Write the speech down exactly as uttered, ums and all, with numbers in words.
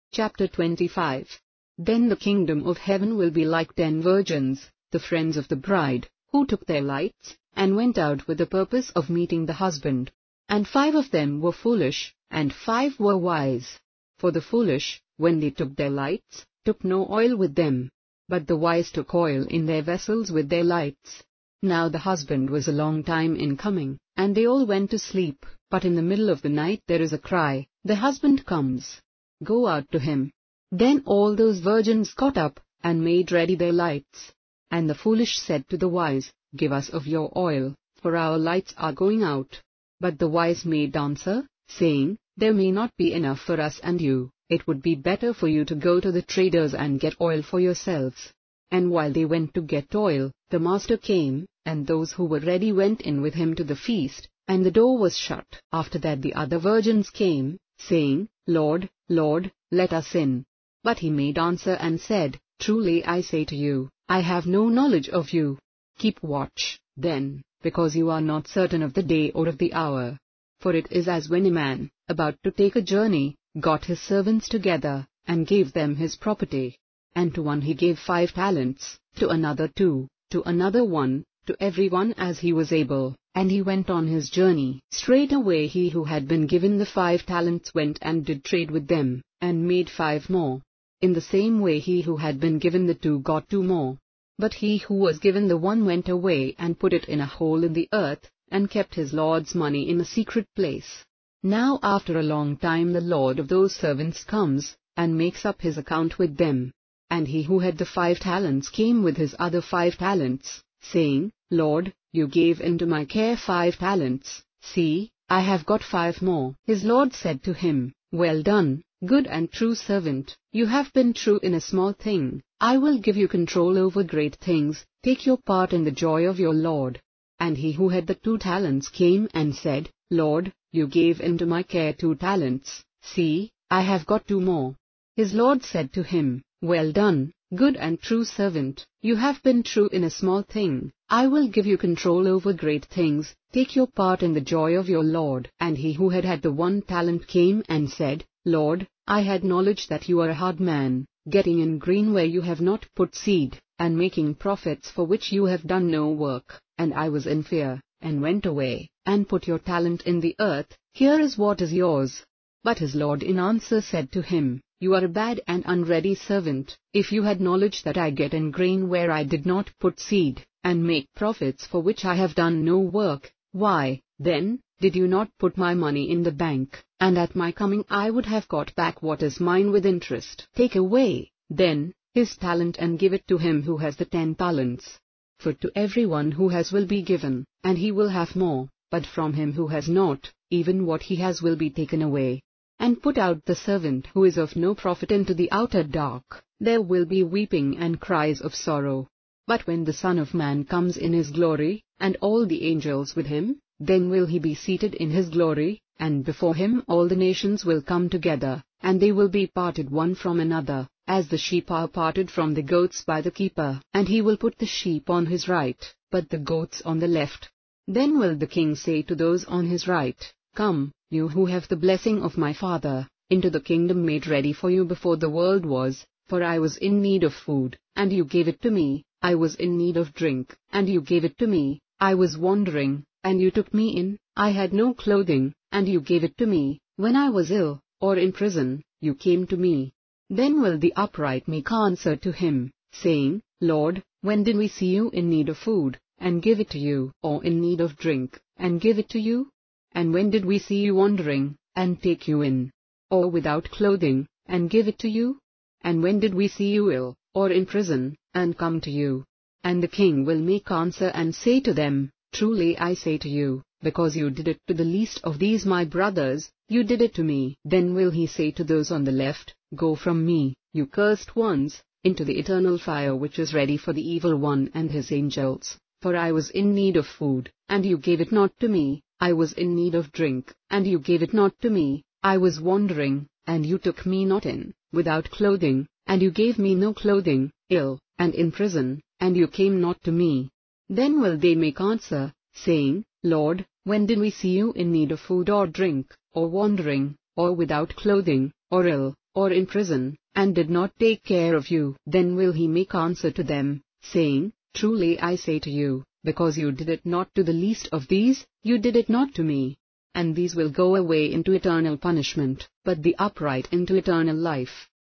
Chapter twenty-five. Then the kingdom of heaven will be like ten virgins, the friends of the bride, who took their lights, and went out with the purpose of meeting the husband. And five of them were foolish, and five were wise. For the foolish, when they took their lights, took no oil with them. But the wise took oil in their vessels with their lights. Now the husband was a long time in coming, and they all went to sleep. But in the middle of the night there is a cry, "The husband comes. Go out to him." Then all those virgins got up, and made ready their lights. And the foolish said to the wise, "Give us of your oil, for our lights are going out." But the wise made answer, saying, "There may not be enough for us and you. It would be better for you to go to the traders and get oil for yourselves." And while they went to get oil, the master came, and those who were ready went in with him to the feast, and the door was shut. After that the other virgins came, saying, "Lord, Lord, let us in." But he made answer and said, "Truly I say to you, I have no knowledge of you. Keep watch, then, because you are not certain of the day or of the hour. For it is as when a man, about to take a journey, got his servants together, and gave them his property. And to one he gave five talents, to another two, to another one, to every one as he was able, and he went on his journey. Straightway he who had been given the five talents went and did trade with them, and made five more. In the same way he who had been given the two got two more. But he who was given the one went away and put it in a hole in the earth, and kept his lord's money in a secret place. Now after a long time the lord of those servants comes, and makes up his account with them. And he who had the five talents came with his other five talents, saying, "Lord, you gave into my care five talents. See, I have got five more." His lord said to him, "Well done, good and true servant. You have been true in a small thing. I will give you control over great things. Take your part in the joy of your lord." And he who had the two talents came and said, "Lord, you gave into my care two talents. See, I have got two more." His lord said to him, "Well done, good and true servant. You have been true in a small thing. I will give you control over great things. Take your part in the joy of your lord." And he who had had the one talent came and said, "Lord, I had knowledge that you are a hard man, getting in grain where you have not put seed, and making profits for which you have done no work. And I was in fear, and went away, and put your talent in the earth. Here is what is yours." But his lord in answer said to him, "You are a bad and unready servant. If you had knowledge that I get in grain where I did not put seed, and make profits for which I have done no work, why, then, did you not put my money in the bank, and at my coming I would have got back what is mine with interest? Take away, then, his talent and give it to him who has the ten talents. For to everyone who has will be given, and he will have more, but from him who has not, even what he has will be taken away. And put out the servant who is of no profit into the outer dark. There will be weeping and cries of sorrow. But when the Son of Man comes in his glory, and all the angels with him, then will he be seated in his glory, and before him all the nations will come together, and they will be parted one from another, as the sheep are parted from the goats by the keeper. And he will put the sheep on his right, but the goats on the left. Then will the king say to those on his right, "Come, you who have the blessing of my Father, into the kingdom made ready for you before the world was. For I was in need of food, and you gave it to me. I was in need of drink, and you gave it to me. I was wandering, and you took me in. I had no clothing, and you gave it to me. When I was ill, or in prison, you came to me." Then will the upright make answer to him, saying, "Lord, when did we see you in need of food, and give it to you, or in need of drink, and give it to you? And when did we see you wandering, and take you in? Or without clothing, and give it to you? And when did we see you ill, or in prison, and come to you?" And the king will make answer and say to them, "Truly I say to you, because you did it to the least of these my brothers, you did it to me." Then will he say to those on the left, "Go from me, you cursed ones, into the eternal fire which is ready for the evil one and his angels. For I was in need of food, and you gave it not to me. I was in need of drink, and you gave it not to me. I was wandering, and you took me not in. Without clothing, and you gave me no clothing. Ill, and in prison, and you came not to me." Then will they make answer, saying, "Lord, when did we see you in need of food or drink, or wandering, or without clothing, or ill, or in prison, and did not take care of you, then will he make answer to them, saying, Truly I say to you, because you did it not to the least of these, you did it not to me. And these will go away into eternal punishment, but the upright into eternal life.